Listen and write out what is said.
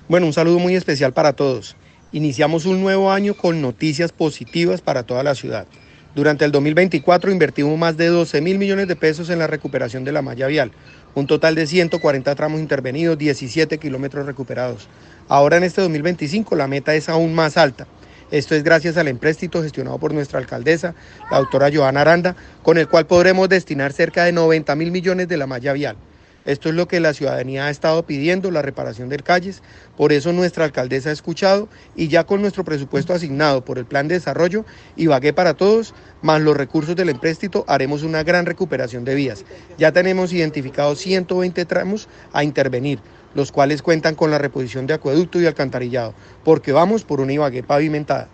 Bueno, un saludo muy especial para todos. Iniciamos un nuevo año con noticias positivas para toda la ciudad. Durante el 2024 invertimos más de 12.000 millones de pesos en la recuperación de la malla vial, un total de 140 tramos intervenidos, 17 kilómetros recuperados. Ahora en este 2025 la meta es aún más alta. Esto es gracias al empréstito gestionado por nuestra alcaldesa, la doctora Joana Aranda, con el cual podremos destinar cerca de 90.000 millones de la malla vial. Esto es lo que la ciudadanía ha estado pidiendo, la reparación de calles. Por eso nuestra alcaldesa ha escuchado y ya con nuestro presupuesto asignado por el Plan de Desarrollo Ibagué para Todos, más los recursos del empréstito, haremos una gran recuperación de vías. Ya tenemos identificados 120 tramos a intervenir, los cuales cuentan con la reposición de acueducto y alcantarillado, porque vamos por una Ibagué pavimentada.